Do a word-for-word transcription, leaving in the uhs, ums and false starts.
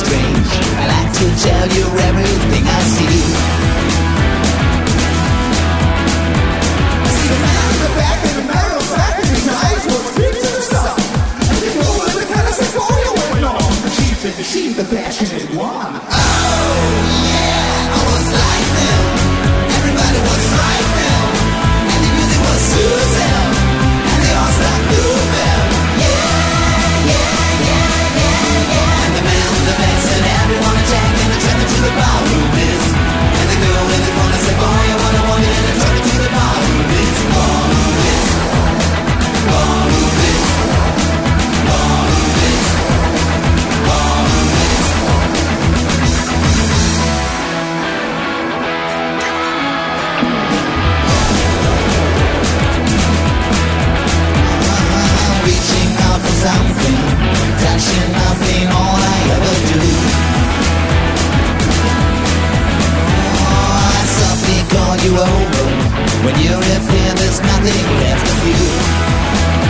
strange. I like to tell you everything I see. I see the man in the back and the man on the back, and his eyes will creep to the sun. And they know where the kind of sequoia went on. The chief and the sheep, the passionate one. Oh yeah, I was like them. Everybody was like them. And the music was Susan. And they all started moving. Yeah, yeah, yeah, yeah, yeah. And the man with the bass and everyone attacking and turning to the ballroom is. And the girl in the corner said, boy, I wanna want it, and they turning to the ballroom is. Ballroom is. Ballroom is. Ballroom is. Ballroom is. Reaching out for something, touching nothing, all I ever do. Oh, I softly call you over. When you appear, there's nothing left of you.